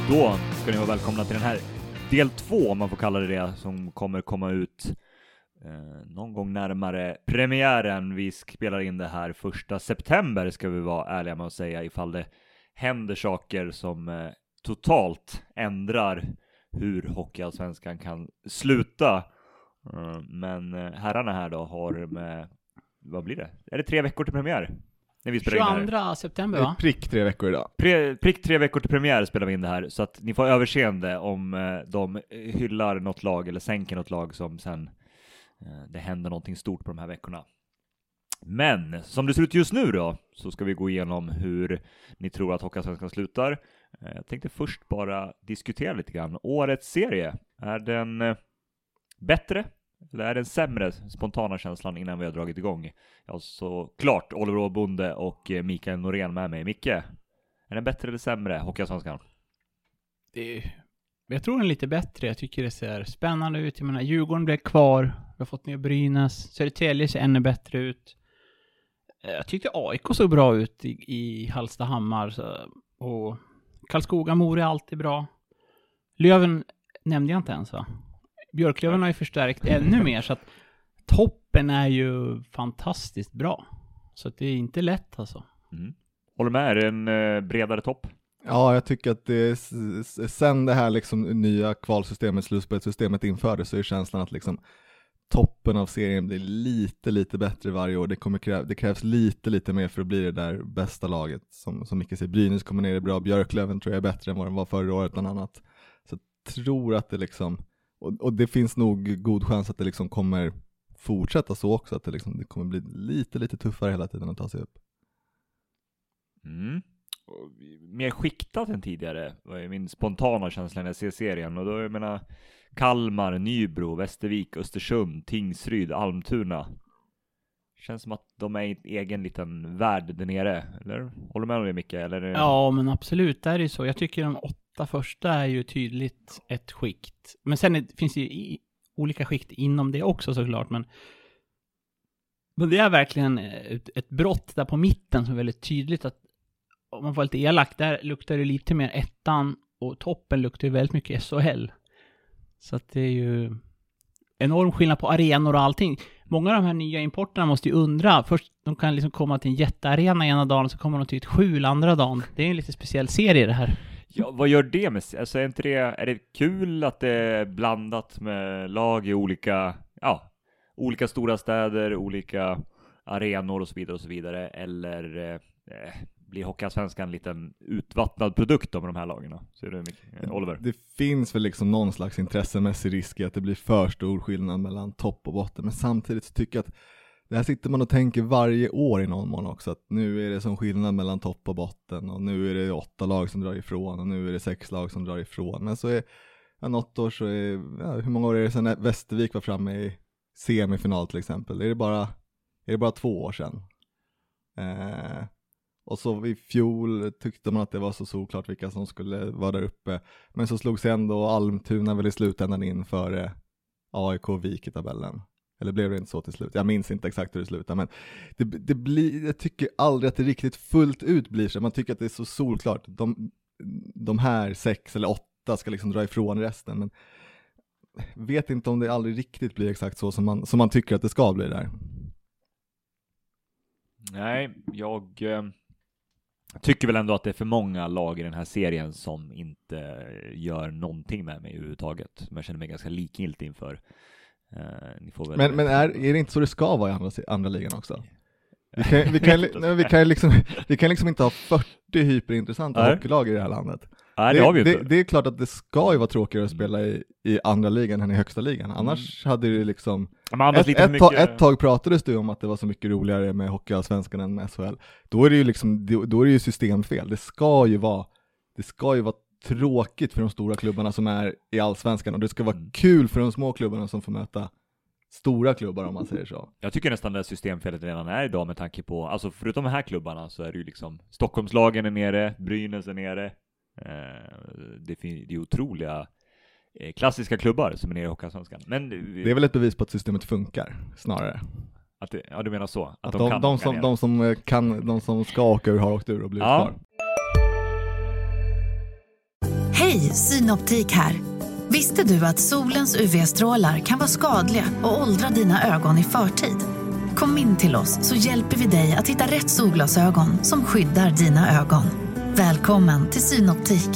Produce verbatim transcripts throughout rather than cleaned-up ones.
Då ska ni vara välkomna till den här del två, om man får kalla det det, som kommer komma ut eh, någon gång närmare premiären. Vi spelar in det här första september, ska vi vara ärliga med att säga, ifall det händer saker som eh, totalt ändrar hur Hockeyallsvenskan kan sluta. Uh, men uh, herrarna här då har med, vad blir det? Är det tre veckor till premiär? När vi spelar tjugoandra september, va? Prick tre veckor idag. Pre, prick tre veckor till premiär spelar vi in det här, så att ni får överseende om uh, de hyllar något lag eller sänker något lag som sen uh, det händer någonting stort på de här veckorna. Men som det ser ut just nu då, så ska vi gå igenom hur ni tror att Hockeyallsvenskan slutar. Uh, jag tänkte först bara diskutera lite grann. Årets serie, är den uh, bättre eller är den sämre, spontana känslan innan vi har dragit igång? Jag har så klart Oliver Åbonde och Mikael Norén med mig. Micke, är den bättre eller sämre, Hockeyallsvenskan? Det är, jag tror den är lite bättre. Jag tycker det ser spännande ut. Jag menar, Djurgården blev kvar. Vi har fått ner Brynäs. Södertälje ser ännu bättre ut. Jag tyckte A I K såg bra ut i, i Hallstahammar. Så, och Karlskoga, Mora är alltid bra. Löven nämnde jag inte ens, va? Björklöven har ju förstärkt ännu mer, så att toppen är ju fantastiskt bra. Så att det är inte lätt alltså. Mm. Håller med, är det en eh, bredare topp? Ja, jag tycker att det är, sen det här liksom nya kvalsystemet, slutspelssystemet infördes, så är känslan att liksom toppen av serien blir lite, lite bättre varje år. Det, kommer kräv, det krävs lite, lite mer för att bli det där bästa laget. Som, som Micke säger, Brynäs kommer ner i bra. Björklöven tror jag är bättre än vad den var förra året bland annat. Så jag tror att det liksom... Och, och det finns nog god chans att det liksom kommer fortsätta så också. Att det, liksom, det kommer bli lite, lite tuffare hela tiden att ta sig upp. Mm. Mer skiktat än tidigare var min spontana känsla när jag ser serien. Och då jag menar Kalmar, Nybro, Västervik, Östersund, Tingsryd, Almtuna. Känns som att de är i en egen liten värld där nere. Eller? Håller du med om det, Micke? Eller? Ja, men absolut, det är ju så. Jag tycker de åtta första är ju tydligt ett skikt. Men sen är, finns det ju i, olika skikt inom det också såklart. Men, men det är verkligen ett, ett brott där på mitten som är väldigt tydligt. Att om man får lite elakt, där luktar det lite mer ettan. Och toppen luktar ju väldigt mycket S H L. Så att det är ju enorm skillnad på arenor och allting. Många av de här nya importerna måste ju undra. Först de kan liksom komma till en jättearena ena dagen, så kommer de till ett skjul andra dagen. Det är en lite speciell serie det här. Ja, vad gör det med, alltså är inte det, är det kul att det är blandat med lag i olika, ja, olika stora städer, olika arenor och så vidare och så vidare, eller eh, blir Hockeyallsvenskan en liten utvattnad produkt med de här lagarna? Så är det mycket, Oliver. Det finns väl liksom någon slags intressemässig risk i att det blir för stor skillnad mellan topp och botten, men samtidigt så tycker jag att det här sitter man och tänker varje år i någon mån också, att nu är det som skillnad mellan topp och botten, och nu är det åtta lag som drar ifrån, och nu är det sex lag som drar ifrån. Men så är ja, något år så är, ja, hur många år är det sedan Västervik var framme i semifinal till exempel? Är det bara, är det bara två år sedan? Eh, och så i fjol tyckte man att det var så solklart vilka som skulle vara där uppe, men så slog sig ändå Almtuna väl i slutändan in för A I K och Vik i tabellen. Eller blev det inte så till slut? Jag minns inte exakt hur det slutar. Men det, det blir, jag tycker aldrig att det riktigt fullt ut blir så. Man tycker att det är så solklart. De, de här sex eller åtta ska liksom dra ifrån resten. Men vet inte om det aldrig riktigt blir exakt så som man, som man tycker att det ska bli där. Nej, jag eh, tycker väl ändå att det är för många lag i den här serien som inte gör någonting med mig överhuvudtaget. Men jag känner mig ganska likgiltig inför. Uh, ni får väl men men är, är det inte så det ska vara i andra, andra ligan också? Vi kan, vi kan, nej, vi kan, liksom, vi kan liksom inte ha fyrtio hyperintressanta nej. hockeylag i det här landet. Nej, det, det, har vi inte. Det, det är klart att det ska ju vara tråkigare att spela i, i andra ligan än i högsta ligan. Annars mm. hade det liksom... Ett, ett, mycket... tag, ett tag pratades det om att det var så mycket roligare med Hockeyallsvenskan än med S H L. Då är det ju liksom, då är det ju systemfel. Det ska ju vara, det ska ju vara tråkigt för de stora klubbarna som är i allsvenskan, och det ska vara mm. kul för de små klubbarna som får möta stora klubbar, om man säger så. Jag tycker nästan det systemfelet redan är idag, med tanke på, alltså förutom de här klubbarna så är det ju liksom Stockholmslagen är nere, Brynäs är nere. Eh, det finns ju otroliga eh, klassiska klubbar som är nere i Hockeyallsvenskan. Men det är väl ett bevis på att systemet funkar snarare. Att det, ja, du menar så. Att, att de, de, kan de, som, de som kan, de som ska åka ur har åkt ur och blivit ja. kvar. Hej, Synoptik här. Visste du att solens U V-strålar kan vara skadliga och åldra dina ögon i förtid? Kom in till oss så hjälper vi dig att hitta rätt solglasögon som skyddar dina ögon. Välkommen till Synoptik.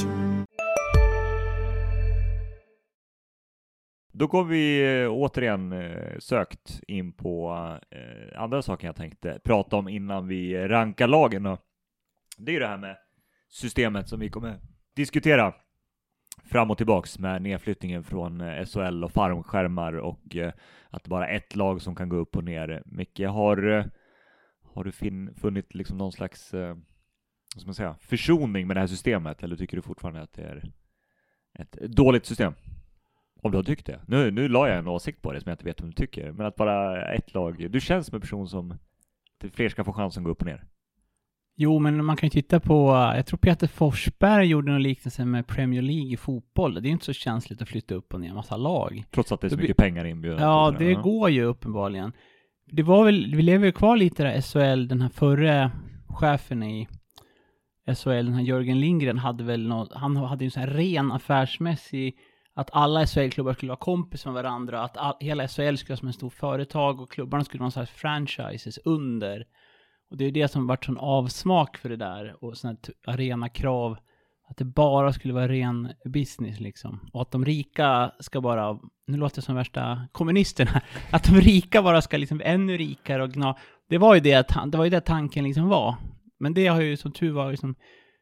Då går vi återigen sökt in på andra saker jag tänkte prata om innan vi rankar lagen. Det är ju det här med systemet som vi kommer diskutera fram och tillbaks med nedflyttningen från S H L och farmskärmar och att det bara är ett lag som kan gå upp och ner. Micke, har, har du fin, funnit liksom någon slags vad ska man säga, försoning med det här systemet, eller tycker du fortfarande att det är ett dåligt system? Om du har tyckt det. Nu, nu la jag en åsikt på det som jag inte vet om du tycker. Men att bara ett lag, du känns som en person som fler ska få chansen att gå upp och ner. Jo, men man kan ju titta på, jag tror Peter Forsberg gjorde någon liknelse med Premier League i fotboll. Det är inte så känsligt att flytta upp och ner en massa lag. Trots att det är så det mycket pengar inbjudet. Ja, det ja. går ju uppenbarligen. Det var väl, vi lever ju kvar lite där S H L, den här förre chefen i S H L, den här Jörgen Lindgren, hade väl något, han hade ju en sån här ren affärsmässig, att alla S H L-klubbar skulle vara kompis med varandra, att all, hela S H L skulle vara som en stor företag och klubbarna skulle vara så här franchises under. Och det är ju det som varit sån avsmak för det där och såna här arena krav, att det bara skulle vara ren business liksom. Och att de rika ska bara, nu låter det som värsta kommunisterna, att de rika bara ska liksom bli ännu rikare och gna. Det var ju det, det var ju det tanken liksom var. Men det har ju som tur var liksom,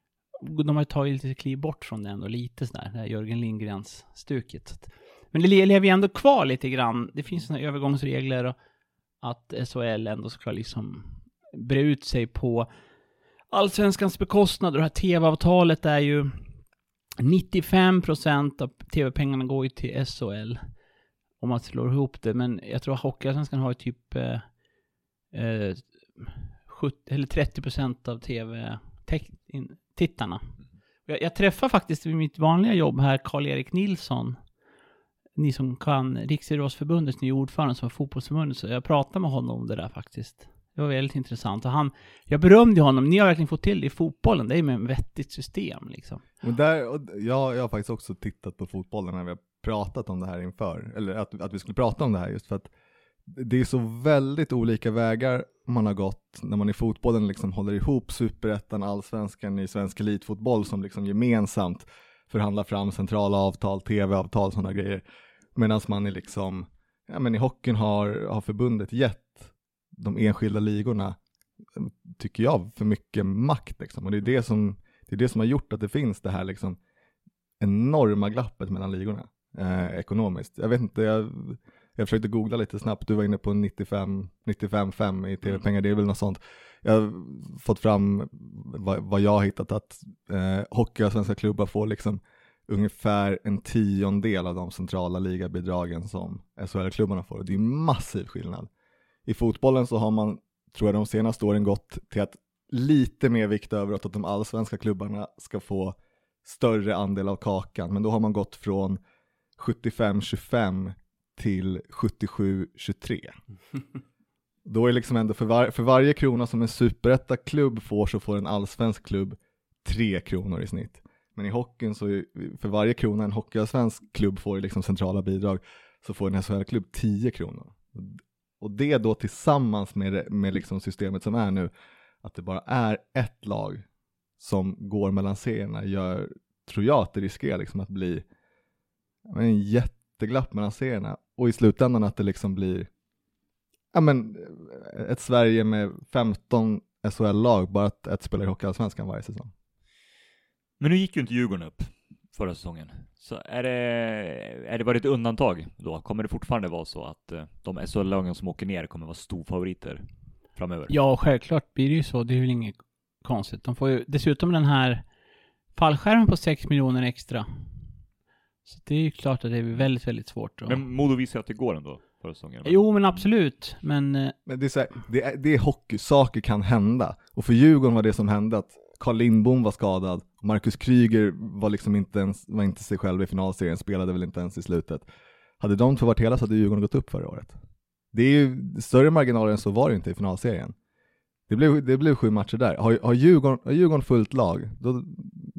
de har tagit lite kliv bort från det ändå, lite sådär, det här Jörgen Lindgrens stuket. Men det lever ju ändå kvar lite grann. Det finns sådana övergångsregler och att S H L ändå ska liksom bre ut sig på allsvenskans bekostnad. Och det här tv-avtalet är ju nittiofem procent av tv-pengarna går ju till S H L om man slår ihop det. Men jag tror att Hockeyallsvenskan har ju typ eh, eh, sjuttio eller trettio procent av tv-tittarna. Jag, jag träffar faktiskt vid mitt vanliga jobb här Karl-Erik Nilsson. Ni som kan Riksidrottsförbundets nya ordförande som var fotbollsförbundet, så jag pratade med honom om det där faktiskt. Det var väldigt intressant. Och han, jag berömde honom. Ni har verkligen fått till det i fotbollen. Det är med ett vettigt system liksom. Och där, och jag, jag har faktiskt också tittat på fotbollen när vi har pratat om det här inför. Eller att, att vi skulle prata om det här, just för att det är så väldigt olika vägar man har gått när man i fotbollen liksom håller ihop superettan, allsvenskan i svensk elitfotboll som liksom gemensamt förhandlar fram centrala avtal, tv-avtal, sådana grejer. Medan man i liksom, ja men i hockeyn har, har förbundet gett de enskilda ligorna, tycker jag, för mycket makt liksom. Och det är det som, det är det som har gjort att det finns det här liksom enorma glappet mellan ligorna eh, ekonomiskt. Jag vet inte, jag, jag försökte googla lite snabbt. Du var inne på nittiofem komma fem i tv-pengar, det är väl något sånt. Jag har fått fram vad, vad jag har hittat, att eh, hockey och svenska klubbar får liksom ungefär en tiondel av de centrala ligabidragen som S H L-klubbarna får. Och det är massiv skillnad. I fotbollen så har man, tror jag, de senaste åren gått till att lite mer vikt över att de allsvenska klubbarna ska få större andel av kakan. Men då har man gått från sjuttiofem tjugofem till sjuttiosju tjugotre. Då är liksom ändå för, var, för varje krona som en superetta klubb får, så får en allsvensk klubb tre kronor i snitt. Men i hockeyn så är, för varje krona en hockeyallsvensk klubb får i liksom centrala bidrag, så får en S H L-klubb tio kronor. Och det då tillsammans med, med liksom systemet som är nu, att det bara är ett lag som går mellan serierna, gör, tror jag att det riskerar liksom att bli en jätteglapp mellan serierna. Och i slutändan att det liksom blir, ja men, ett Sverige med femton S H L-lag, bara att ett spelar i Hockeyallsvenskan varje säsong. Men nu gick ju inte Djurgården upp förra säsongen. Så är det, är det bara ett undantag då? Kommer det fortfarande vara så att de S H L-lagen som åker ner kommer vara storfavoriter framöver? Ja, självklart blir det ju så. Det är ju inget konstigt. De får ju dessutom den här fallskärmen på sex miljoner extra. Så det är ju klart att det är väldigt, väldigt svårt. Att... Men Modo visar att det går ändå förra säsongen. Jo, men absolut. Men, men det är så här, det är, det är hockey. Saker kan hända. Och för Djurgården var det som hände att Carl Lindbom var skadad. Marcus Kryger var liksom inte ens, var inte sig själv i finalserien, spelade väl inte ens i slutet. Hade de två varit hela så hade Djurgården gått upp förra året. Det är ju större marginaler än så var det inte i finalserien. Det blev, det blev sju matcher där. Har, har, Djurgården, har Djurgården fullt lag, då,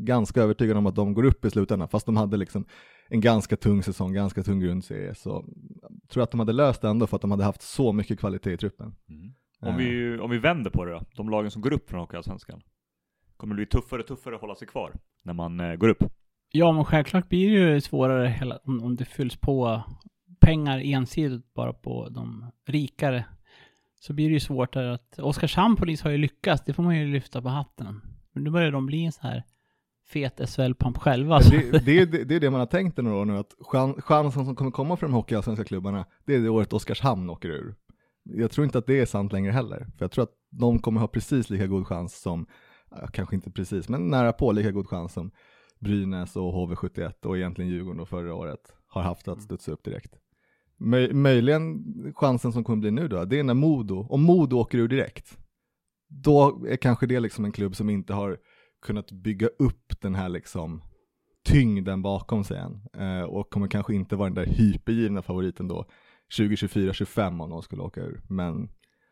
ganska övertygad om att de går upp i slutändan, fast de hade liksom en ganska tung säsong, ganska tung grundserie, så jag tror att de hade löst det ändå för att de hade haft så mycket kvalitet i truppen. Mm. Om, vi, om vi vänder på det då, de lagen som går upp från Hockeyallsvenskan, kommer det bli tuffare och tuffare att hålla sig kvar när man eh, går upp? Ja, men självklart blir det ju svårare hela, om, om det fylls på pengar ensidigt bara på de rikare, så blir det ju svårt att Oskarshamn Polis har ju lyckats, det får man ju lyfta på hatten. Men nu börjar de bli en så här fet S H L-pamp själva. Det, det, det, det är det man har tänkt några år nu, att chansen som kommer komma från de hockeyallsvenska klubbarna, det är det året Oskarshamn åker ur. Jag tror inte att det är sant längre heller, för jag tror att de kommer ha precis lika god chans som, kanske inte precis, men nära på lika god chans som Brynäs och H V sjuttioett och egentligen Djurgården då förra året har haft att studsa upp direkt. Möj, möjligen chansen som kommer bli nu då, det är när Modo, om Modo åker ur direkt, då är kanske det liksom en klubb som inte har kunnat bygga upp den här liksom tyngden bakom sig än, eh, och kommer kanske inte vara den där hypergivna favoriten då tjugo tjugofyra tjugofem om de skulle åka ur. Men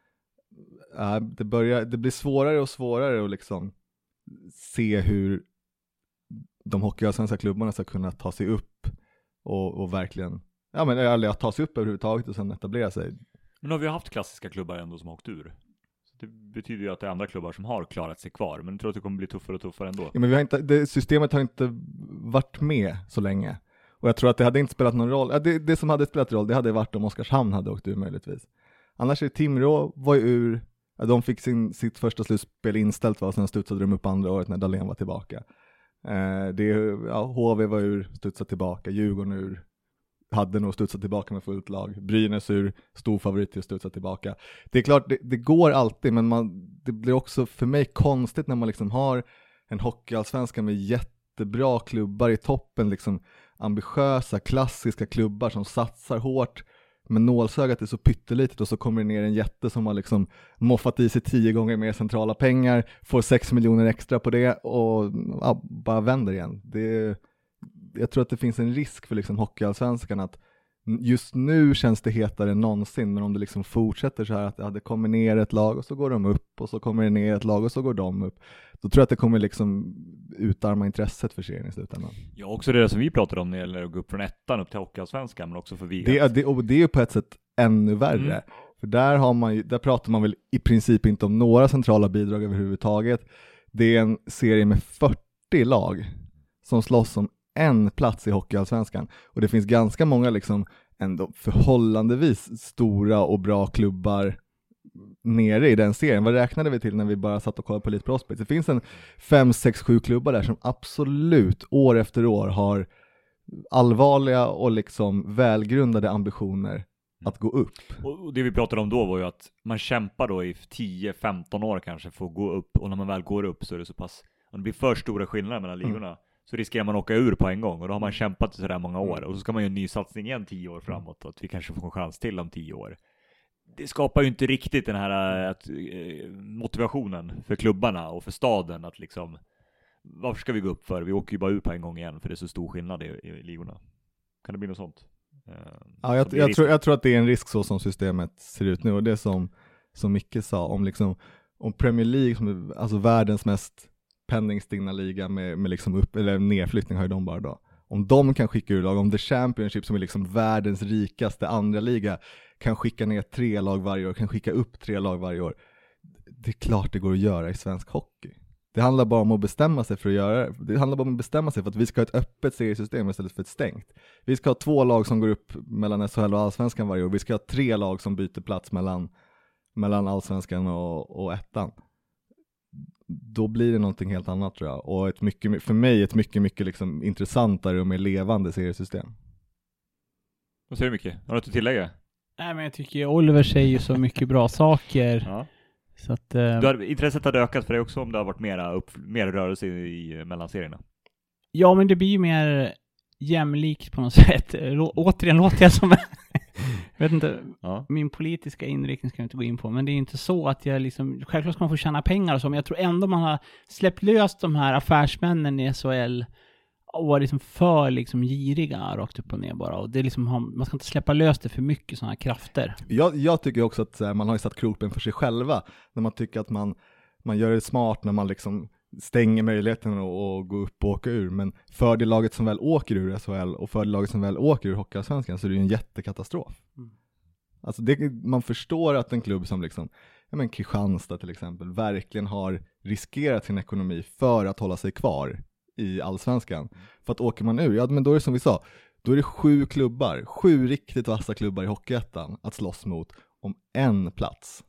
äh, det, börjar, det blir svårare och svårare att liksom se hur de hockeyallsvenska klubbarna ska kunna ta sig upp och, och verkligen, ja men eller att ta sig upp överhuvudtaget och sen etablera sig. Men har vi haft klassiska klubbar ändå som har åkt ur? Så det betyder ju att det är andra klubbar som har klarat sig kvar, men jag tror att det kommer bli tuffare och tuffare ändå. Ja, men vi har inte, det, systemet har inte varit med så länge. Och jag tror att det hade inte spelat någon roll. Ja, det, det som hade spelat roll, det hade varit om Oskarshamn hade åkt ur möjligtvis. Annars är Timrå var ju ur, ja, de fick sin, sitt första slutspel inställt, och sen studsade de upp andra året när Dahlén var tillbaka. Eh, det, ja, H V var ur, studsade tillbaka, Djurgården ur, hade nog studsat tillbaka med fullt lag. Brynäs ur, stor favorit till att studsa tillbaka. Det är klart, det, det går alltid, men man, det blir också för mig konstigt när man liksom har en hockeyallsvenska med jättebra klubbar i toppen, liksom ambitiösa, klassiska klubbar som satsar hårt, men nålsögat är så pyttelitet, och så kommer det ner en jätte som har liksom moffat i sig tio gånger mer centrala pengar, får sex miljoner extra på det och ja, bara vänder igen. Det, jag tror att det finns en risk för liksom hockeyallsvenskan att just nu känns det hetare än någonsin, men om det liksom fortsätter så här att ja, det kommer ner ett lag och så går de upp, och så kommer det ner ett lag och så går de upp, då tror jag att det kommer liksom utarma intresset för serien i slutändan. Ja, också det som vi pratade om när det gäller att gå upp från ettan upp till hockeyallsvenskan, men också för vi. Det, det, och det är ju på ett sätt ännu värre. Mm. För där, har man ju, där pratar man väl i princip inte om några centrala bidrag överhuvudtaget. Det är en serie med fyrtio lag som slåss om en plats i hockeyallsvenskan. Och det finns ganska många liksom ändå förhållandevis stora och bra klubbar nere i den serien. Vad räknade vi till när vi bara satt och kollade på Elite Prospects? Det finns en fem, sex, sju klubbar där som absolut år efter år har allvarliga och liksom välgrundade ambitioner att gå upp. Och det vi pratade om då var ju att man kämpar då i tio femton år kanske för att gå upp, och när man väl går upp så är det så pass, om det blir för stora skillnader mellan ligorna, mm. så riskerar man att åka ur på en gång, och då har man kämpat så där många år, och så ska man ju en ny satsning igen tio år framåt, och att vi kanske får en chans till om tio år. Det skapar ju inte riktigt den här att, motivationen för klubbarna och för staden att liksom, varför ska vi gå upp för? Vi åker ju bara ut på en gång igen för det är så stor skillnad i, i ligorna. Kan det bli något sånt? Ja, jag, jag, tror, jag tror att det är en risk så som systemet ser ut nu, och det som, som Micke sa om, liksom, om Premier League, som är alltså världens mest penningstigna liga med, med liksom upp, eller nedflyttning har ju de bara då. Om de kan skicka ur lag, om The Championship som är liksom världens rikaste andra liga kan skicka ner tre lag varje år, kan skicka upp tre lag varje år. Det är klart det går att göra i svensk hockey. Det handlar bara om att bestämma sig för att göra det. Det handlar bara om att bestämma sig för att vi ska ha ett öppet seriesystem istället för ett stängt. Vi ska ha två lag som går upp mellan S H L och Allsvenskan varje år. Vi ska ha tre lag som byter plats mellan, mellan Allsvenskan och, och ettan. Då blir det någonting helt annat, tror jag. Och ett mycket, för mig ett mycket, mycket liksom intressantare och mer levande seriesystem. Vad säger du, Micke? Har du något att tillägga? Nej, men jag tycker Oliver säger ju så mycket bra saker. Ja. Så att, eh, du har, intresset har ökat för dig också om det har varit mera, upp, mer rörelse i, i mellanserierna. Ja, men det blir ju mer jämlikt på något sätt. Lå, återigen låter jag som jag vet inte, ja. Min politiska inriktning ska jag inte gå in på, men det är inte så att jag liksom, självklart ska man få tjäna pengar och så, men jag tror ändå man har släppt löst de här affärsmännen i S H L och var liksom för liksom giriga rakt upp och ner bara, och det är liksom, man ska inte släppa löst det för mycket sådana här krafter. Jag, jag tycker också att man har ju satt kroppen för sig själva när man tycker att man, man gör det smart när man liksom stänger möjligheten att, att gå upp och åka ur. Men för det laget som väl åker ur S H L och för det laget som väl åker ur Hockeyallsvenskan så är det ju en jättekatastrof. Mm. Alltså det, man förstår att en klubb som liksom, ja men Kristianstad till exempel, verkligen har riskerat sin ekonomi för att hålla sig kvar i Allsvenskan. För att åker man ur, ja men då är det som vi sa, då är det sju klubbar, sju riktigt vassa klubbar i Hockeyettan att slåss mot om en plats.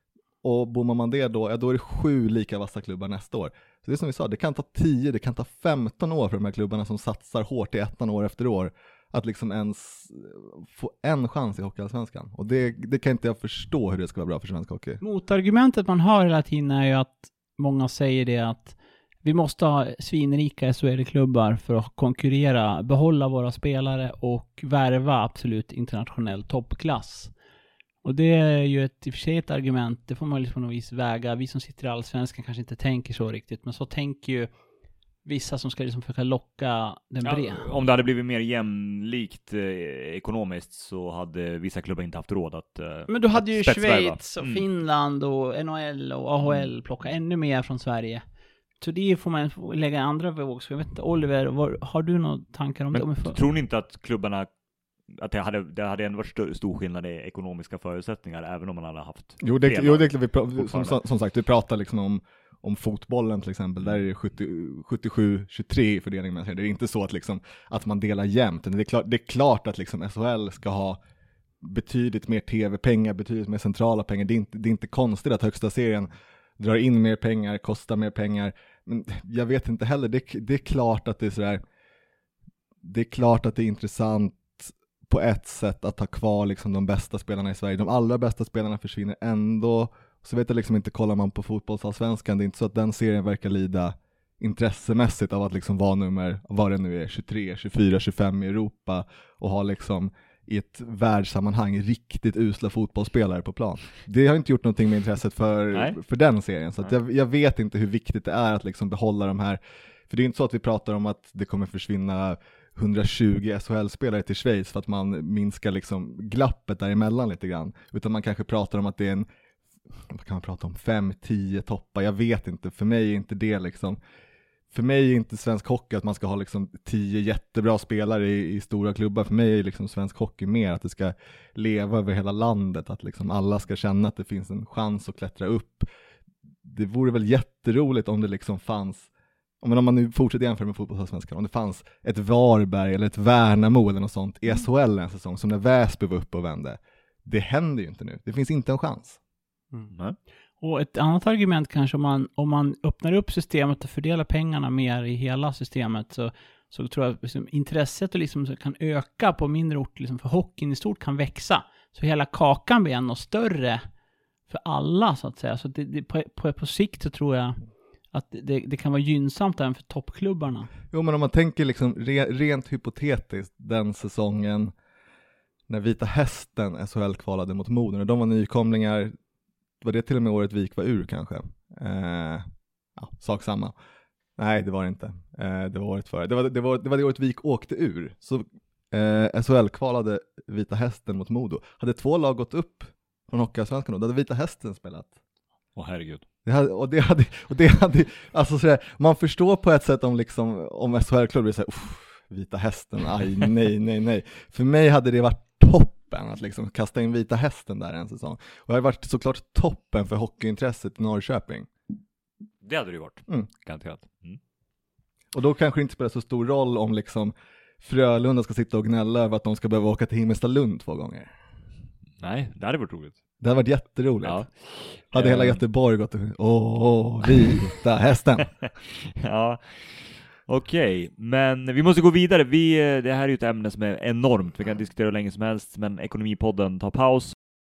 Och bommar man det då, ja då är det sju lika vassa klubbar nästa år. Så det är som vi sa, det kan ta tio, det kan ta femton år för de här klubbarna som satsar hårt i ettan år efter år att liksom ens få en chans i Hockeyallsvenskan. Och det, det kan inte jag förstå hur det ska vara bra för svensk hockey. Motargumentet man hör hela tiden är ju att många säger det att vi måste ha svinrika S H L-klubbar för att konkurrera, behålla våra spelare och värva absolut internationell toppklass. Och det är ju ett, i och för sig ett argument, det får man liksom på något vis väga. Vi som sitter i Allsvenskan kanske inte tänker så riktigt, men så tänker ju vissa som ska liksom försöka locka den ja, bred. Om det hade blivit mer jämlikt eh, ekonomiskt så hade vissa klubbar inte haft råd att eh, Men du hade ju Schweiz och mm. Finland och N H L och A H L plocka ännu mer från Sverige. Så det får man lägga andra våg. Så jag vet inte, Oliver, var, har du några tankar om men det? För... Tror ni inte att klubbarna att det hade, det hade ändå varit st- stor skillnad i ekonomiska förutsättningar även om man hade haft Jo, det, jo, det vi pra- som, som sagt, vi pratar liksom om, om fotbollen till exempel, där är det sjuttiosju tjugotre i fördelningen. Det är inte så att, liksom, att man delar jämnt. Det är klart, det är klart att liksom S H L ska ha betydligt mer tv-pengar, betydligt mer centrala pengar. Det är inte, det är inte konstigt att högsta serien drar in mer pengar, kostar mer pengar. Men jag vet inte heller, det, det är klart att det är sådär, det är klart att det är intressant på ett sätt att ha kvar liksom de bästa spelarna i Sverige. De allra bästa spelarna försvinner ändå. Så vet jag liksom inte, kollar man på fotbollsallsvenskan, det är inte så att den serien verkar lida intressemässigt av att liksom vara nummer, vad det nu är, tjugotre, tjugofyra, tjugofem i Europa och ha liksom i ett världssammanhang riktigt usla fotbollsspelare på plan. Det har inte gjort någonting med intresset för, för den serien. Så att jag, jag vet inte hur viktigt det är att liksom behålla de här. För det är inte så att vi pratar om att det kommer försvinna hundratjugo S H L-spelare till Schweiz för att man minskar liksom glappet däremellan lite grann. Utan man kanske pratar om att det är en, vad kan man prata om, fem tio toppar. Jag vet inte, för mig är inte det liksom, för mig är inte svensk hockey att man ska ha liksom tio jättebra spelare i, i stora klubbar. För mig är liksom svensk hockey mer att det ska leva över hela landet. Att liksom alla ska känna att det finns en chans att klättra upp. Det vore väl jätteroligt om det liksom fanns, om man nu fortsätter jämföra med fotbollsallsvenskan, om det fanns ett Varberg eller ett Värnamo eller något sånt i S H L en säsong som när Väsby var uppe och vände. Det händer ju inte nu. Det finns inte en chans. Mm. Och ett annat argument kanske, om man, om man öppnar upp systemet och fördelar pengarna mer i hela systemet, så, så tror jag att liksom, intresset liksom kan öka på mindre ort, liksom, för hockeyn i stort kan växa. Så hela kakan blir ännu större för alla så att säga. Så det, det, på, på, på sikt så tror jag att det, det kan vara gynnsamt även för toppklubbarna. Jo, men om man tänker liksom re, rent hypotetiskt den säsongen när Vita Hästen S H L kvalade mot Moden och de var nykomlingar, var det till och med året Vik var ur kanske? Eh, ja, sak samma. Nej, det var det inte. Eh, det var året före. Det var det, var, det var det året Vik åkte ur. Så eh, S H L kvalade Vita Hästen mot Modo. Hade två lag gått upp från Hockeyallsvenskan då, då hade Vita Hästen spelat. Åh herregud. Det hade, och det hade, och det hade alltså sådär, man förstår på ett sätt om liksom, om S H L-klubbar säger, Vita Hästen, aj, nej, nej, nej. För mig hade det varit toppen att liksom kasta in Vita Hästen där en säsong. Och det hade varit såklart toppen för hockeyintresset i Norrköping. Det hade det ju varit, mm. garanterat. Mm. Och då kanske det inte spelar så stor roll om liksom Frölunda ska sitta och gnälla över att de ska behöva åka till Himmelstalund två gånger. Nej, det hade varit roligt. Det hade varit jätteroligt. Ja. Hade um... hela Göteborg gått och åh, åh, Vita Hästen. Ja, okej. Okay. Men vi måste gå vidare. Vi, det här är ju ett ämne som är enormt. Vi kan diskutera hur länge som helst, men Ekonomipodden tar paus.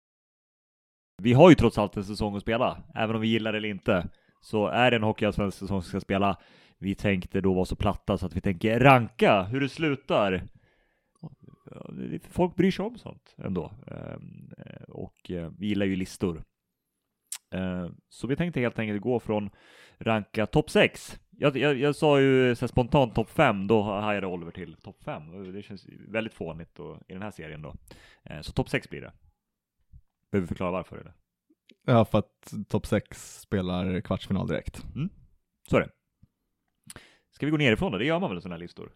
Vi har ju trots allt en säsong att spela. Även om vi gillar det eller inte, så är det en hockeyallsvensk säsong som ska spela. Vi tänkte då vara så platta så att vi tänker ranka hur det slutar. Folk bryr sig om sånt ändå. Och vi gillar ju listor. Så vi tänkte helt enkelt gå från ranka topp sex. Jag, jag, jag sa ju så spontant topp fem. Då hajade Oliver till topp fem. Det känns väldigt fånigt då, i den här serien då. Så topp sex blir det. Behöver vi förklara varför eller? Ja, för att topp sex spelar kvartsfinal direkt. Mm. Så är det. Ska vi gå nerifrån då? Det gör man väl i sådana här listor?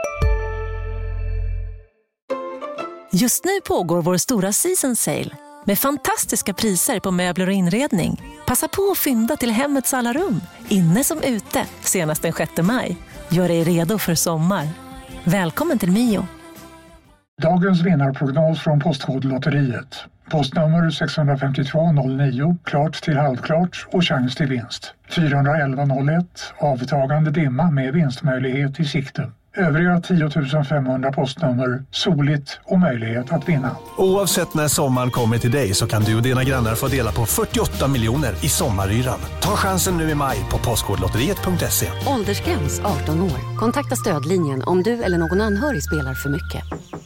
Just nu pågår vår stora season sale med fantastiska priser på möbler och inredning. Passa på att fynda till hemmets alla rum, inne som ute, senast den sjätte maj. Gör dig redo för sommar. Välkommen till Mio. Dagens vinnarprognos från Postkodlotteriet. Postnummer sex fem två noll nio, klart till halvklart och chans till vinst. fyra ett ett noll ett, avtagande dimma med vinstmöjlighet i sikte. Övriga tio tusen femhundra postnummer, soligt och möjlighet att vinna. Oavsett när sommaren kommer till dig så kan du och dina grannar få dela på fyrtioåtta miljoner i sommaryran. Ta chansen nu i maj på postkodlotteriet punkt se. Åldersgräns arton år. Kontakta stödlinjen om du eller någon anhörig spelar för mycket.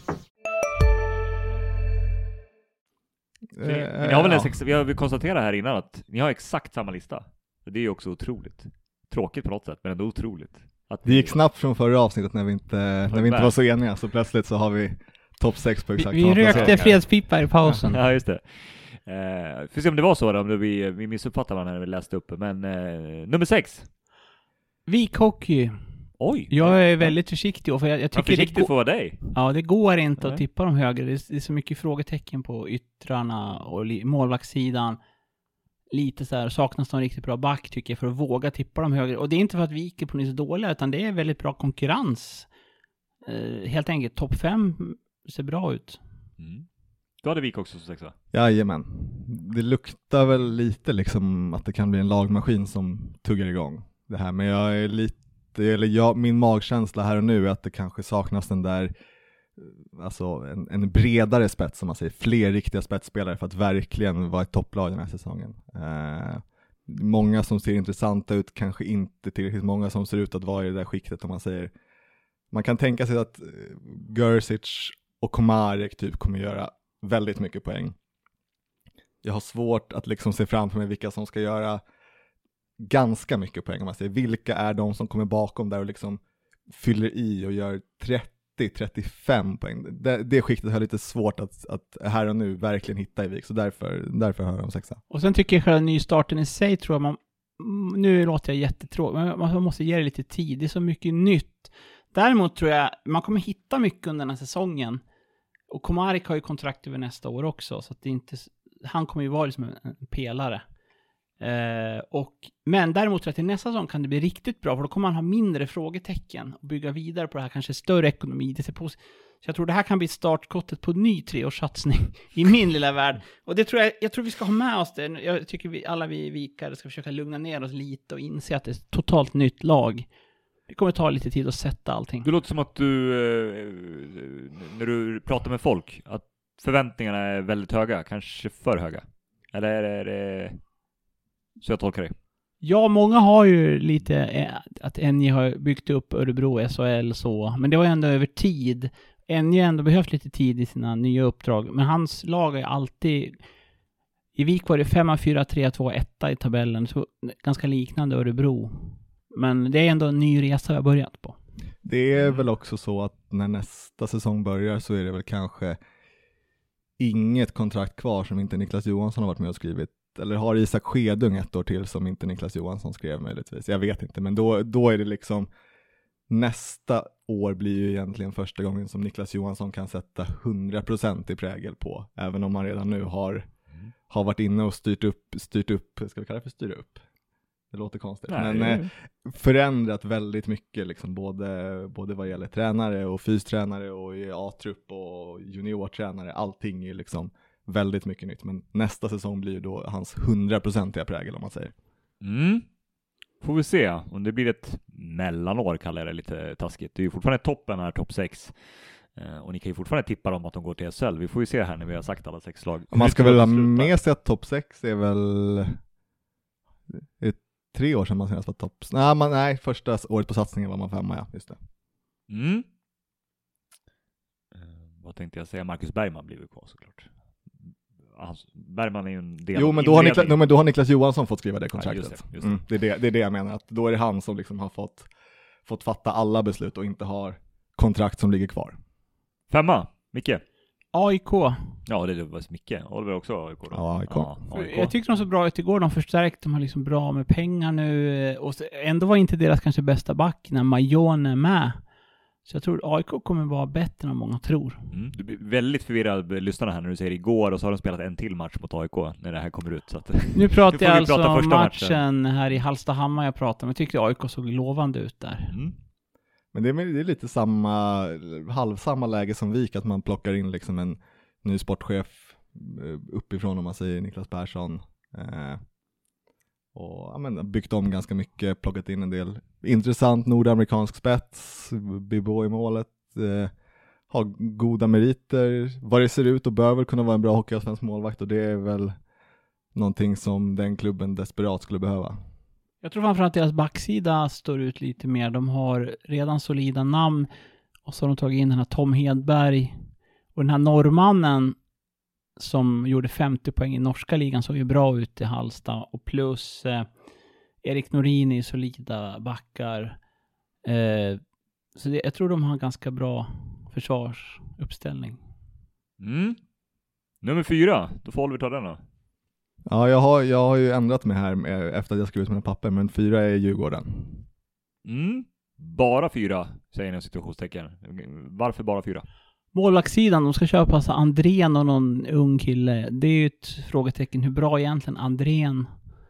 Ni har väl en sex, vi har konstaterat här innan att ni har exakt samma lista. Det är ju också otroligt. Tråkigt på något sätt, men ändå otroligt. Att det gick snabbt från förra avsnittet när vi inte, när vi inte var så eniga, så plötsligt så har vi topp sex på exakt. Vi, vi rökte fredspipa i pausen. Ja, just det. Uh, får se om det var så då, om vi, vi missuppfattade varandra när vi läste upp. Men uh, nummer sex. Vikhockey. Oj. Jag är väldigt försiktig. För jag, jag tycker försiktig det för att vara dig. Ja, det går inte Nej. att tippa dem högre. Det är, det är så mycket frågetecken på yttrarna och li, målvaktssidan. Lite så här, saknas någon riktigt bra back tycker jag för att våga tippa dem högre. Och det är inte för att Viken är så dåliga, utan det är väldigt bra konkurrens. Eh, helt enkelt, topp fem ser bra ut. Mm. Du hade Vik också som sexa. Jajamän. Det luktar väl lite liksom att det kan bli en lagmaskin som tuggar igång det här. Men jag är lite, eller jag, min magkänsla här och nu är att det kanske saknas den där, alltså en, en bredare spets som man säger, fler riktiga spetsspelare för att verkligen vara ett topplag den här säsongen. Eh, många som ser intressanta ut, kanske inte tillräckligt många som ser ut att vara i det där skiktet om man säger. Man kan tänka sig att Gerzic och Komarek typ kommer göra väldigt mycket poäng. Jag har svårt att liksom se framför mig vilka som ska göra ganska mycket poäng om man säger. Vilka är de som kommer bakom där och liksom fyller i och gör trettio till trettiofem poäng. Det, det skiktet har lite svårt att, att här och nu verkligen hitta i Vik. Så därför, därför har de sexa. Och sen tycker jag själva nystarten i sig tror jag man, nu låter jag jättetråkig, men man måste ge det lite tid. Det är så mycket nytt. Däremot tror jag man kommer hitta mycket under den här säsongen. Och Komarek har ju kontrakt över nästa år också. Så att det inte, han kommer ju vara liksom en, en pelare. Eh, och, men däremot tror jag att till nästa säsong kan det bli riktigt bra, för då kommer man ha mindre frågetecken och bygga vidare på det här, kanske större ekonomi. Det ser på, så jag tror det här kan bli startskottet på en ny treårssatsning i min lilla värld. Och det tror jag, jag tror vi ska ha med oss det. Jag tycker vi, alla vi vikare ska försöka lugna ner oss lite och inse att det är ett totalt nytt lag. Det kommer ta lite tid att sätta allting. Det låter som att du, eh, när du pratar med folk, att förväntningarna är väldigt höga, kanske för höga. Eller är det så jag tolkar det? Ja, många har ju lite eh, att N J har byggt upp Örebro, S H L så, men det var ju ändå över tid. N J har ändå behövt lite tid i sina nya uppdrag, men hans lag är alltid, i Vik var det fem fyra tre två ett i tabellen, så ganska liknande Örebro. Men det är ändå en ny resa vi har börjat på. Det är väl också så att när nästa säsong börjar så är det väl kanske inget kontrakt kvar som inte Niklas Johansson har varit med och skrivit. Eller har Isak Skedung ett år till som inte Niklas Johansson skrev möjligtvis. Jag vet inte, men då, då är det liksom nästa år blir ju egentligen första gången som Niklas Johansson kan sätta hundra procent i prägel på. Även om han redan nu har, mm. har varit inne och styrt upp, styrt upp, ska vi kalla det för styra upp? Det låter konstigt. Nej, men eh, förändrat väldigt mycket liksom, både, både vad gäller tränare och fystränare och i A-trupp och juniortränare. Allting är liksom väldigt mycket nytt. Men nästa säsong blir ju då hans hundraprocentiga prägel om man säger. Mm. Får vi se om det blir ett mellanår, kallar jag det lite taskigt. Det är ju fortfarande toppen här, topp sex. Eh, och ni kan ju fortfarande tippa dem att de går till S H L. Vi får ju se här när vi har sagt alla sex lag. Man ska väl ha med sig att topp sex är väl ett tre år sedan man senast var topp. Nej, man, nej, första året på satsningen var man femma, ja, just det. Mm. Eh, vad tänkte jag säga? Marcus Bergman blir väl kvar såklart. Alltså, Bergman är ju en del. Jo, men då, har Niklas, no, men då har Niklas Johansson fått skriva det kontraktet. Ja, just det, just det. Mm, det, är det, det är det jag menar. Att då är det han som liksom har fått, fått fatta alla beslut och inte har kontrakt som ligger kvar. Femma, Micke? A I K. Ja, det var så mycket. Oliver också A I K då. Ja, A I K. Ja, A I K. Jag tyckte de så bra ut igår. De förstärkte, de har liksom bra med pengar nu. Och så, ändå var inte deras kanske bästa back när Majone är med. Så jag tror A I K kommer vara bättre än många tror. Mm. Du blir väldigt förvirrad lyssnarna här när du säger igår och så har de spelat en till match mot A I K när det här kommer ut. Så att Nu pratar nu jag vi alltså prata om första matchen, matchen här i Hallstahammar jag pratar om. Jag tyckte A I K såg lovande ut där. Mm. Men det är, det är lite samma, halv samma läge som Vik, att man plockar in liksom en ny sportchef uppifrån, om man säger Niklas Persson. Eh, och ja, men, byggt om ganska mycket, plockat in en del intressant nordamerikansk spets, Bibo i målet, eh, har goda meriter, vad det ser ut och bör väl kunna vara en bra hockeyallsvensk målvakt, och det är väl någonting som den klubben desperat skulle behöva. Jag tror framförallt att deras backsida står ut lite mer. De har redan solida namn och så har de tagit in den här Tom Hedberg och den här norrmannen som gjorde femtio poäng i norska ligan, såg ju bra ut i Halsta, och plus eh, Erik Norini, solida backar. Eh, så det, jag tror de har en ganska bra försvarsuppställning. Mm. Nummer fyra, då får vi ta den då. Ja, jag har, jag har ju ändrat mig här med, efter att jag skrivit mina papper, men fyra är Djurgården. Mm. Bara fyra, säger jag i situationstecken. Varför bara fyra? Målvaktssidan, de ska köpa alltså Andrén och någon ung kille. Det är ju ett frågetecken. Hur bra egentligen Andrén?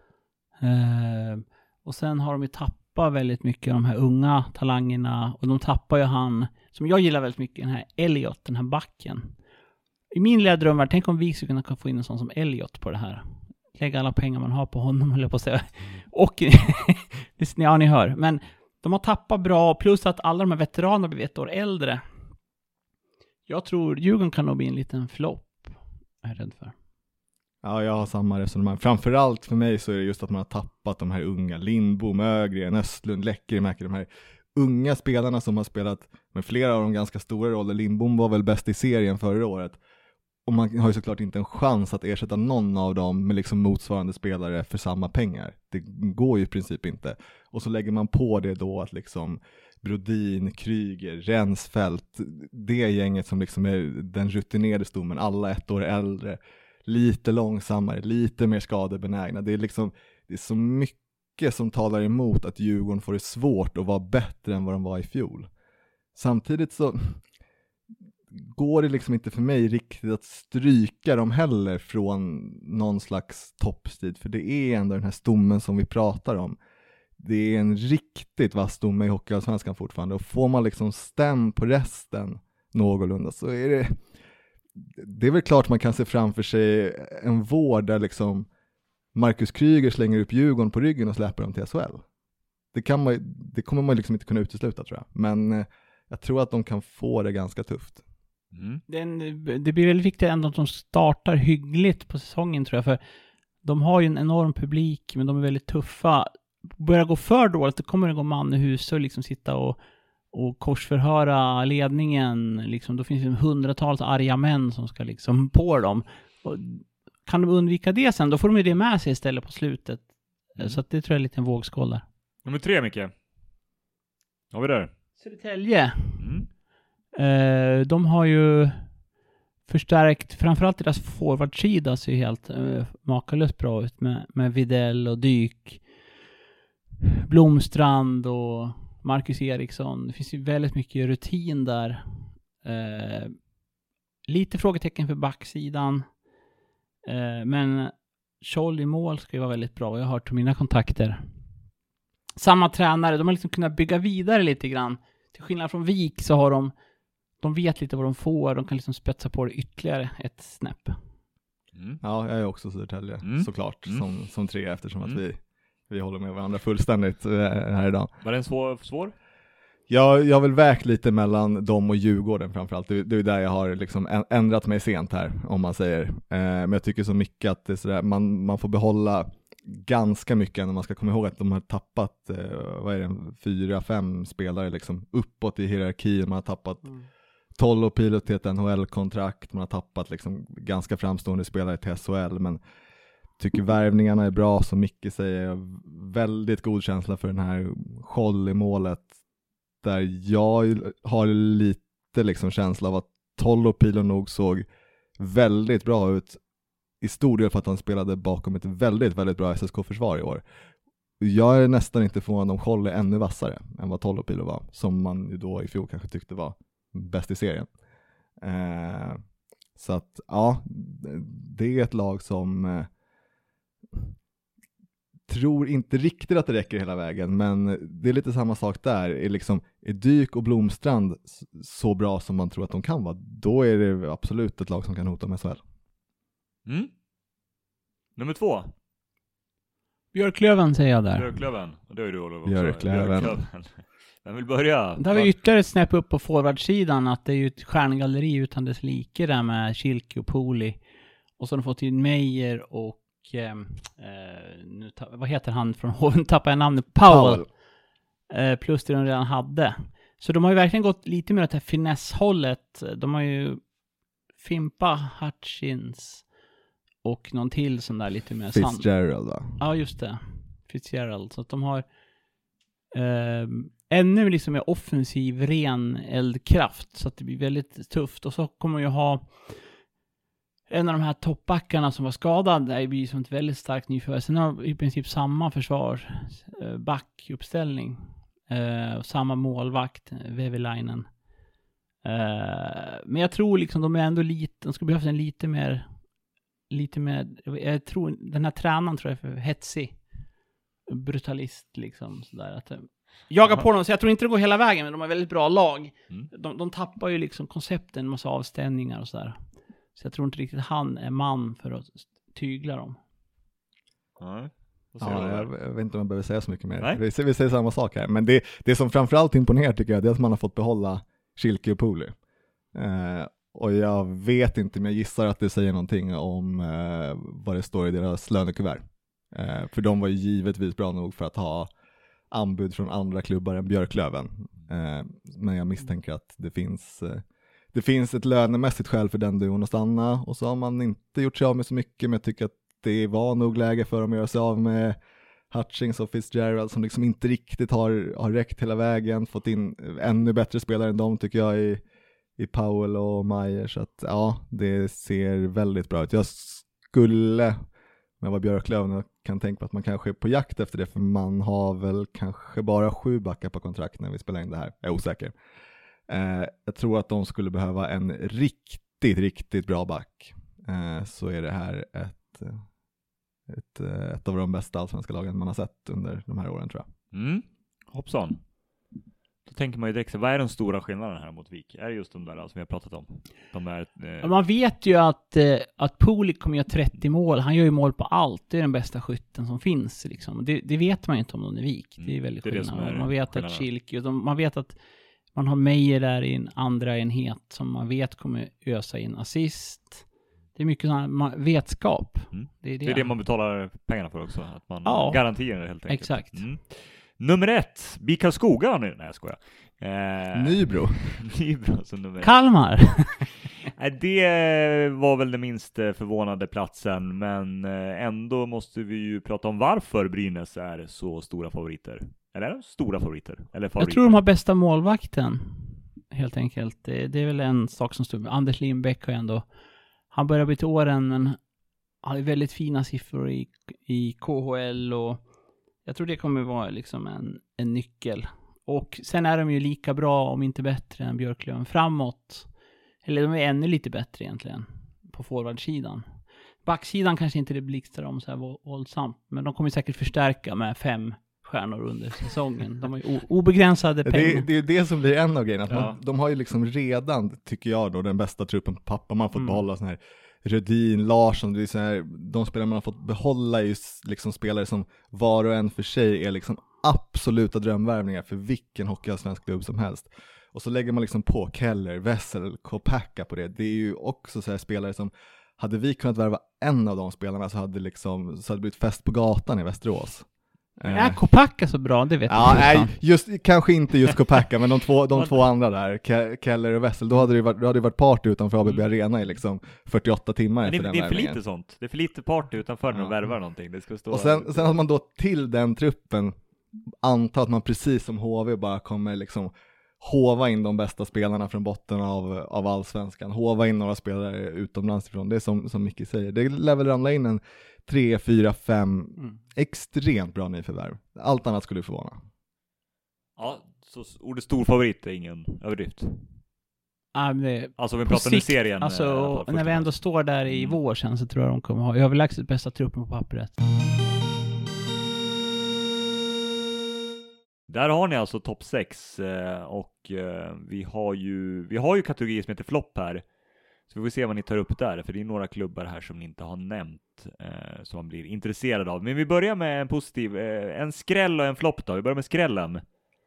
Eh, och sen har de ju tappat väldigt mycket av de här unga talangerna. Och de tappar ju han, som jag gillar väldigt mycket, den här Elliot, den här backen. I min lilla dröm, tänk om vi skulle kunna få in en sån som Elliot på det här. Lägga alla pengar man har på honom, eller på att säga. Och, ja, ni hör. Men de har tappat bra, plus att alla de här veteranerna blir ett år äldre. Jag tror Djurgården kan nog bli en liten flopp, jag är rädd för. Ja, jag har samma resonemang. Framförallt för mig så är det just att man har tappat de här unga. Lindbom, Ögren, Östlund, Läckerimäki. De här unga spelarna som har spelat med flera av de ganska stora roller. Lindbom var väl bäst i serien förra året. Och man har ju såklart inte en chans att ersätta någon av dem med liksom motsvarande spelare för samma pengar. Det går ju i princip inte. Och så lägger man på det då att liksom Brodin, Kryger, Rensfeldt, det gänget som liksom är den rutinerade stommen, alla ett år äldre, lite långsammare, lite mer skadebenägna. Det är liksom, det är så mycket som talar emot att Djurgården får det svårt att vara bättre än vad de var i fjol. Samtidigt så går det liksom inte för mig riktigt att stryka dem heller från någon slags toppstrid, för det är ändå den här stommen som vi pratar om. Det är en riktigt vass stomme i hockeyallsvenskan fortfarande, och får man liksom stäm på resten någorlunda så är det det är väl klart man kan se framför sig en vård där liksom Marcus Kryger slänger upp Djurgården på ryggen och släpper dem till S H L. Det, kan man, det kommer man liksom inte kunna utesluta, tror jag. Men eh, jag tror att de kan få det ganska tufft. Mm. Den, det blir väldigt viktigt ändå att de startar hyggligt på säsongen, tror jag. För de har ju en enorm publik, men de är väldigt tuffa. Börjar gå för dåligt, då kommer det gå man i huset och liksom sitta och, och korsförhöra ledningen. Liksom, då finns det hundratals arga män som ska liksom på dem. Och kan de undvika det sen, då får de ju det med sig istället på slutet. Mm. Så att det tror jag är lite en vågskål där. Nummer tre, Micke. Har vi där? Södertälje. Mm. Eh, de har ju förstärkt, framförallt deras forwardsida ser helt eh, makalöst bra ut med, med Videll och Dyk, Blomstrand och Marcus Eriksson. Det finns ju väldigt mycket rutin där. Eh, lite frågetecken för backsidan. Eh, men Scholl i mål ska ju vara väldigt bra. Jag har hört om mina kontakter. Samma tränare, de har liksom kunnat bygga vidare lite grann. Till skillnad från Vik så har de de vet lite vad de får. De kan liksom spetsa på det ytterligare ett snäpp. Mm. Ja, jag är också Södertälje, mm. såklart, mm. Som, som tre, eftersom mm. att vi, vi håller med varandra fullständigt äh, här idag. Var den svår? svår? Jag, jag vill vägt lite mellan dem och Djurgården framförallt. Det, det är där jag har liksom ändrat mig sent här, om man säger. Eh, men jag tycker så mycket att det är sådär, man, man får behålla ganska mycket när man ska komma ihåg att de har tappat eh, vad är det, fyra, fem spelare liksom uppåt i hierarkin. Man har tappat mm. tolv och pilot till ett N H L-kontrakt. Man har tappat liksom ganska framstående spelare till S H L, men tycker värvningarna är bra, som Micke säger. Väldigt god känsla för den här Scholl i målet, där jag har lite liksom känsla av att Tollopilo nog såg väldigt bra ut, i stor del för att han spelade bakom ett väldigt, väldigt bra S S K-försvar i år. Jag är nästan inte förvånad om Scholl är ännu vassare än vad Tollopilo var, som man ju då i fjol kanske tyckte var bäst i serien. Eh, så att ja, det är ett lag som eh, tror inte riktigt att det räcker hela vägen, men det är lite samma sak där. Är, liksom, är Dyk och Blomstrand så bra som man tror att de kan vara, då är det absolut ett lag som kan hota med S H L. Mm. Nummer två. Björklöven säger jag där. Björklöven. Och det är du, Olof, också. Björklöven. Björklöven. Vem vill börja? Där har vi ytterligare ett snäpp upp på forwardsidan, att det är ju ett stjärngalleri utan dess like där med Schilke och Poli. Och så har de fått in Meijer och eh, nu ta, vad heter han från Hoven, tappar jag namnet, Powell. Powell. Eh, plus det de redan hade. Så de har ju verkligen gått lite mer åt det här finess-hållet. De har ju Fimpa, Hutchins och någon till sån där lite mer Fitzgerald va? Ja, just det. Fitzgerald. Så att de har eh, ännu liksom mer offensiv, ren eldkraft. Så att det blir väldigt tufft. Och så kommer ju ha en av de här toppbackarna som var skadad. Det blir som ett väldigt starkt nyförvärv. Sen har i princip samma försvar. Eh, backuppställning. Eh, och samma målvakt, Vevelainen. Eh, men jag tror liksom de är ändå lite, de skulle behöva en lite mer lite mer, jag tror den här tränaren tror jag är för hetsig, brutalist liksom sådär, att jaga på dem, så jag tror inte det går hela vägen, men de har väldigt bra lag. Mm. De, de tappar ju liksom koncepten, en massa avstängningar och sådär, så jag tror inte riktigt han är man för att tygla dem. Nej. Ja, jag, jag vet inte om jag behöver säga så mycket mer. Vi, vi säger samma sak här, men det, det som framförallt imponerar tycker jag, det är att man har fått behålla Schilke och Poli. Eh, och jag vet inte, men jag gissar att det säger någonting om eh, vad det står i deras lönekuvert. Eh, för de var ju givetvis bra nog för att ha anbud från andra klubbar än Björklöven. Eh, men jag misstänker att det finns, eh, det finns ett lönemässigt skäl för den duon att stanna. Och så har man inte gjort sig av med så mycket, men jag tycker att det var nog läge för dem att göra sig av med Hutchins och Fitzgerald som liksom inte riktigt har, har räckt hela vägen. Fått in ännu bättre spelare än dem tycker jag i, i Powell och Meijer. Så att ja, det ser väldigt bra ut. Jag skulle, om jag var Björklöven, jag kan tänka på att man kanske är på jakt efter det, för man har väl kanske bara sju backar på kontrakt när vi spelar in det här. Jag är osäker. Eh, jag tror att de skulle behöva en riktigt, riktigt bra back. Eh, så är det här ett Ett, ett av de bästa allsvenska lagen man har sett under de här åren, tror jag. Mm. Hoppsan. Då tänker man ju direkt, vad är den stora skillnaden här mot Vik? Är det just de där som vi har pratat om? De där, eh... Man vet ju att, eh, att Poli kommer göra trettio mål. Han gör ju mål på allt. Det är den bästa skytten som finns. Liksom. Det, det vet man ju inte om de är Vik. Det är väldigt mm, skillnad. Man vet skillnaden. Att Schilke, de, man vet att man har Meijer där i en andra enhet som man vet kommer ösa in assist. Det är mycket sån vetskap. Mm. Det, är det. det är det man betalar pengarna för också. Att man ja, garanterar helt enkelt. Exakt. Mm. Nummer ett. B K Skoga nu. Nej, jag skojar. Eh, Nybro. Nybro som nummer ett. Kalmar. Det var väl den minst förvånade platsen. Men ändå måste vi ju prata om varför Brynäs är så stora favoriter. Eller är de stora favoriter? Eller favoriter? Jag tror de har bästa målvakten. Helt enkelt. Det, det är väl en sak som står. Anders Lindbäck har ju ändå... Han börjar bli till åren, men har väldigt fina siffror i, i K H L, och jag tror det kommer vara liksom en, en nyckel. Och sen är de ju lika bra, om inte bättre, än Björklöven framåt. Eller de är ännu lite bättre egentligen på forwardsidan. Backsidan kanske inte det blixtrar om så här våldsamt, men de kommer säkert förstärka med fem stjärnor under säsongen. De har ju obegränsade pengar. Det, det är det som blir en av grejerna. Ja. Man, de har ju liksom redan, tycker jag då, den bästa truppen på pappa. Man har fått mm. behålla sån här Rödin, Larsson. Det är så här, de spelare man har fått behålla är ju liksom spelare som var och en för sig är liksom absoluta drömvärvningar för vilken hockeyallsvensk klubb som helst. Och så lägger man liksom på Keller, Wessel, Kopacka på det. Det är ju också så här spelare som, hade vi kunnat värva en av de spelarna så hade, liksom, så hade det blivit fest på gatan i Västerås. Är Kopacka så bra? Det vet ja, jag nej, just, kanske inte just Kopacka, men de två, de två andra där, Ke- Keller och Wessel, då hade det varit, då hade det varit party utanför A B B mm. Arena i liksom fyrtioåtta timmar. Men det, efter det den är för lite sånt. Det är för lite party utanför när ja. de värvar någonting. Det ska stå och sen, sen hade man då till den truppen anta att man precis som H V bara kommer liksom hova in de bästa spelarna från botten av, av allsvenskan. Hova in några spelare utomlands ifrån. Det är som, som Micke säger. Det lär väl ramla in en tre, fyra, fem mm. extremt bra nyförvärv. Allt annat skulle förvåna. Ja, så ordet stor favorit är ingen överdrift. Ah, det, alltså vi pratar nu serien. Alltså, fall, när vi ändå står där i mm. vår sen så tror jag de kommer ha överlägset bästa truppen på pappret. Där har ni alltså topp sex och vi har ju vi har ju kategorier som heter flopp här. Så vi får se vad ni tar upp där, för det är några klubbar här som ni inte har nämnt som man blir intresserad av. Men vi börjar med en positiv, en skräll och en flopp då. Vi börjar med skrällen.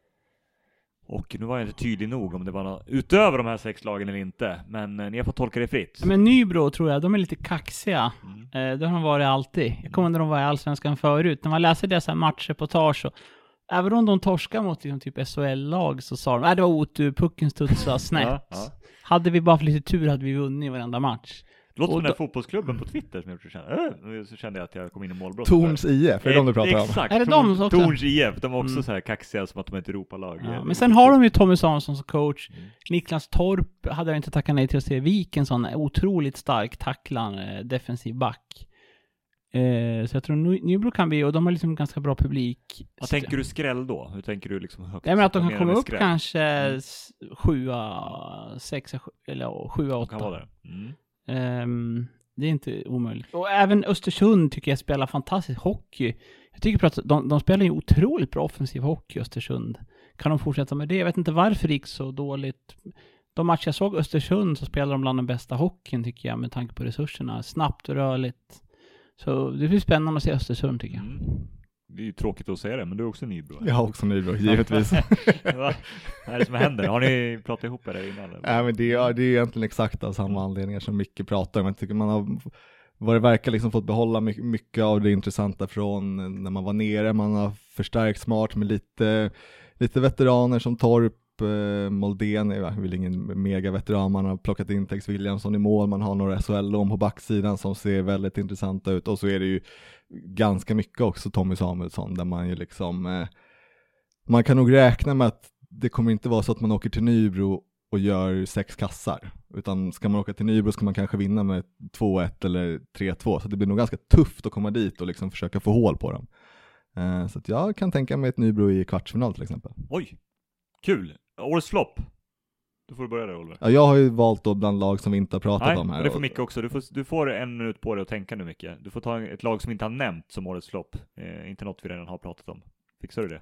Och nu var jag inte tydlig nog om det var något utöver de här sex lagen eller inte. Men ni har fått tolka det fritt. Men Nybro tror jag, de är lite kaxiga. Mm. Eh, det har de varit alltid. Jag kommer när de var i Allsvenskan förut. När man läser dessa matchreportage så även om de torskar mot liksom, typ S H L-lag så sa de att det var otur, pucken studsade snett. ja, ja. Hade vi bara för lite tur hade vi vunnit varenda match. Det låter som den där fotbollsklubben på Twitter som jag kände. Äh, så kände jag att jag kom in i målbrott. Torns I F, är det de du pratar om? Exakt, är det de också? Torns I F, de är också mm. så här kaxiga som att de är ett Europalag. Ja, men sen har de ju Tommy Samuelsson som coach. Mm. Niklas Torp hade jag inte tackat nej till att se Vik, en sån otroligt stark tacklan, defensiv back. Eh, så jag tror Nybro kan bli, och de har liksom ganska bra publik. Vad tänker du skräll då? Hur tänker du liksom högt? Jag menar att de kan komma upp skräll? Kanske mm. sjua, sexa, eller sjua, åtta. Kan vara det. Mm. Um, det är inte omöjligt. Och även Östersund tycker jag spelar fantastisk hockey. Jag tycker att de, de spelar ju otroligt bra offensiv hockey, Östersund. Kan de fortsätta med det? Jag vet inte varför det gick så dåligt. De matcher jag såg Östersund så spelar de bland den bästa hockeyn tycker jag med tanke på resurserna. Snabbt och rörligt. Så det blir spännande att se Östersund tycker jag. Mm. Det är ju tråkigt att säga det, men du är också Nybro. Jag har också Nybro, givetvis. Vad är det som händer? Har ni pratat ihop er där innan? Eller? Nej, men det är, det är egentligen exakt av samma anledningar som mycket pratar om. Jag tycker man har, vad det verkar, liksom fått behålla mycket, mycket av det intressanta från när man var nere. Man har förstärkt smart med lite, lite veteraner som Torp, eh, Moldén är väl ingen mega veteran. Man har plockat in Tex Williamson i mål. Man har några S H L-lån på backsidan som ser väldigt intressanta ut. Och så är det ju ganska mycket också Tommy Samuelsson där man ju liksom eh, man kan nog räkna med att det kommer inte vara så att man åker till Nybro och gör sex kassar, utan ska man åka till Nybro ska man kanske vinna med två ett eller tre två, så det blir nog ganska tufft att komma dit och liksom försöka få hål på dem. eh, så att jag kan tänka mig ett Nybro i kvartsfinal till exempel. Oj, kul. Årets flopp. Du får börja där, Oliver. Ja, jag har ju valt då bland lag som vi inte har pratat Nej, om här. Och det får Micke också. Du får, du får en minut på dig att tänka nu, Micke. Du får ta ett lag som inte har nämnt som årets flopp. Eh, inte något vi redan har pratat om. Fixar du det?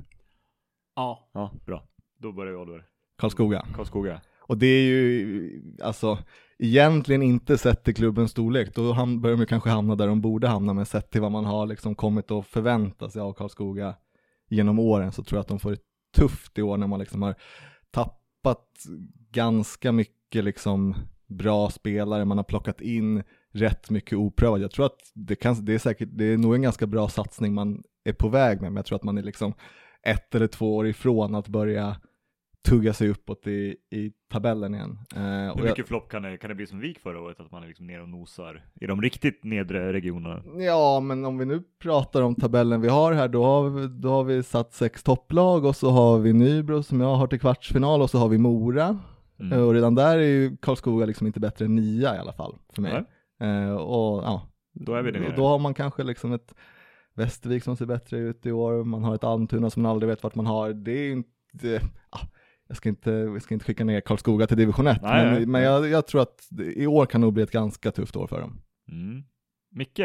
Ja. Ja, bra. Då börjar vi, Oliver. Karlskoga. Karlskoga. Och det är ju, alltså, egentligen inte sett till klubbens storlek. Då ham- börjar man kanske hamna där de borde hamna, men sett till vad man har liksom kommit att förvänta sig av Karlskoga genom åren, så tror jag att de får det tufft i år när man liksom har tappat ganska mycket liksom bra spelare. Man har plockat in rätt mycket oprövad. Jag tror att det, kan, det är säkert, det är nog en ganska bra satsning man är på väg med, men jag tror att man är liksom ett eller två år ifrån att börja tugga sig uppåt i, i tabellen igen. Eh, Hur mycket jag, flopp kan det, kan det bli som Vik förra året, att man är liksom ner och nosar i de riktigt nedre regionerna? Ja, men om vi nu pratar om tabellen vi har här, då har vi, då har vi satt sex topplag och så har vi Nybro som jag har till kvartsfinal och så har vi Mora. Mm. Eh, och redan där är ju Karlskoga liksom inte bättre än nia i alla fall för mig. Eh, och ja, då är vi det. Då har man kanske liksom ett Västervik som ser bättre ut i år. Man har ett Almtuna som man aldrig vet vart man har. Det är inte... Ah, Jag ska inte, jag ska inte skicka ner Karlskoga till division ett, nej, men, nej. men jag, jag tror att i år kan nog bli ett ganska tufft år för dem. Mm. Micke?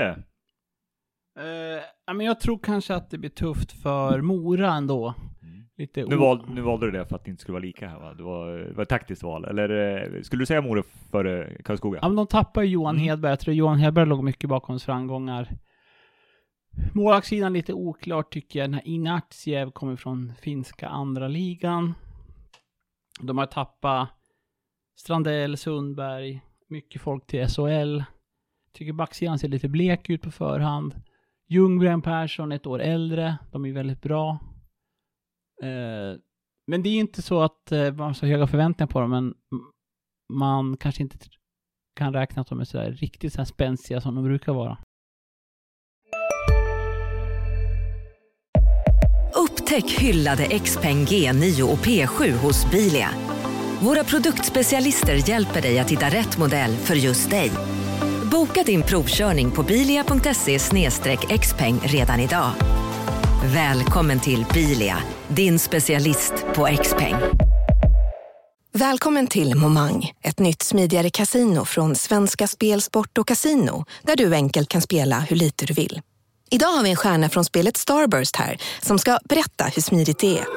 Uh, men jag tror kanske att det blir tufft för Mora ändå. Mm. Lite nu, val, nu valde du det för att det inte skulle vara lika här, va? Det var, det var ett taktiskt val. Eller skulle du säga Mora för Karlskoga? Ja, men de tappar Johan mm. Hedberg. Jag tror Johan Hedberg låg mycket bakom hans framgångar. Målvaktssidan lite oklart tycker jag. Den här Inatsjev kommer från finska andra ligan. De har tappat Strandell, Sundberg, mycket folk till S H L. Tycker backsidan ser lite blek ut på förhand. Ljunggren Persson, ett år äldre. De är väldigt bra. Eh, men det är inte så att eh, man har så höga förväntningar på dem. Men man kanske inte kan räkna att de är så där riktigt så här spänstiga som de brukar vara. Upptäck hyllade X-Peng G nio och P sju hos Bilia. Våra produktspecialister hjälper dig att hitta rätt modell för just dig. Boka din provkörning på bilia punkt se slash xpeng redan idag. Välkommen till Bilia, din specialist på X-Peng. Välkommen till Momang, ett nytt smidigare casino från Svenska Spel, Sport och Casino, där du enkelt kan spela hur lite du vill. Idag har vi en stjärna från spelet Starburst här, som ska berätta hur smidigt det är.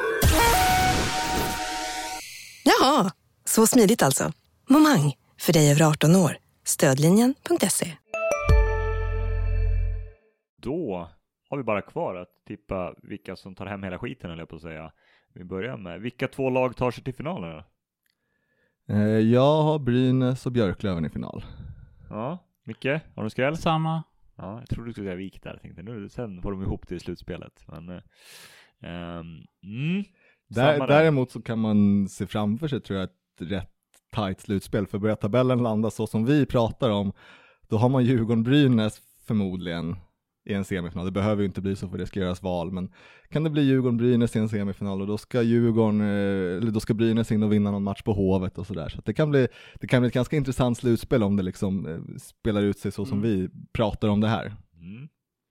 Jaha, så smidigt alltså. Momang, för dig över arton år. Stödlinjen punkt se. Då har vi bara kvar att tippa vilka som tar hem hela skiten, eller på att säga. Vi börjar med, vilka två lag tar sig till finalen då? Jag har Brynäs och Björklöven i final. Ja, Micke, har du skräll? Samma. Ja, jag trodde du skulle säga Vik där, tänkte nu. Sen får de ihop det i slutspelet. Men, um, mm, där, däremot så kan man se framför sig, tror jag, ett rätt tajt slutspel. För börjar tabellen landa så som vi pratar om, då har man Djurgården-Brynäs förmodligen i en semifinal. Det behöver ju inte bli så, för det ska göras val, men kan det bli Djurgården-Brynäs i en semifinal, och då ska Djurgården, eller då ska Brynäs in och vinna någon match på Hovet och sådär. Så att det kan bli, det kan bli ett ganska intressant slutspel om det liksom eh, spelar ut sig så som mm. vi pratar om det här. Mm.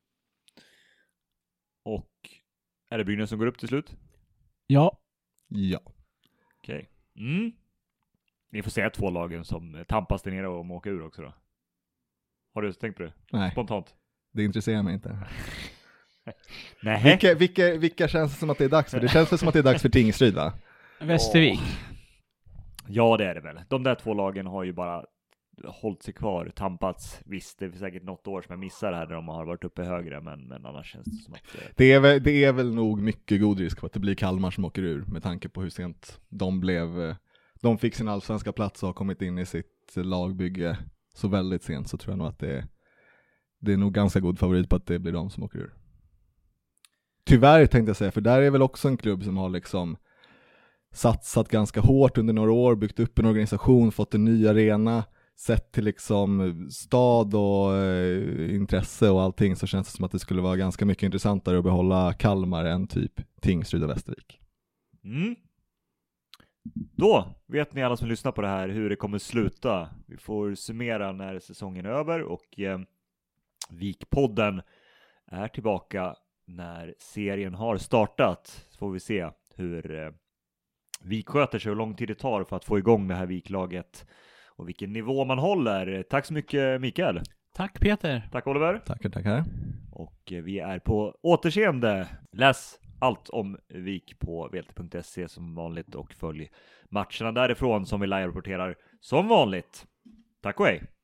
Och är det Brynäs som går upp till slut? Ja. Ja. Okej. Okay. Mm. Ni får säga två lagen som tampas där nere och åker ur också då. Har du tänkt på det? Nej. Spontant. Det intresserar mig inte. Nej. Vilka, vilka, vilka känns det som att det är dags för? Det känns som att det är dags för Tingsryd, va? Västervik. Oh. Ja, det är det väl. De där två lagen har ju bara hållit sig kvar, tampats. Visst, det är säkert något år som jag missar här där de har varit uppe högre, men, men annars känns det som att... Det... Det, är väl, det är väl nog mycket god risk för att det blir Kalmar som åker ur, med tanke på hur sent de blev... De fick sin allsvenska plats och har kommit in i sitt lagbygge så väldigt sent, så tror jag nog att det är, det är nog ganska god favorit på att det blir de som åker ur. Tyvärr tänkte jag säga, för där är väl också en klubb som har liksom satsat ganska hårt under några år, byggt upp en organisation, fått en ny arena, sett till liksom stad och eh, intresse och allting, så känns det som att det skulle vara ganska mycket intressantare att behålla Kalmar än typ Tingsryd och Västervik. Mm. Då vet ni alla som lyssnar på det här hur det kommer sluta. Vi får summera när säsongen är över, och eh, Vikpodden är tillbaka när serien har startat. Så får vi se hur eh, Vik sköter sig och hur lång tid det tar för att få igång det här Viklaget och vilken nivå man håller. Tack så mycket, Mikael. Tack, Peter. Tack, Oliver. Tackar, tackar. Och eh, vi är på återseende. Läs allt om Vik på v l t punkt se som vanligt, och följ matcherna därifrån som vi live-rapporterar som vanligt. Tack och hej!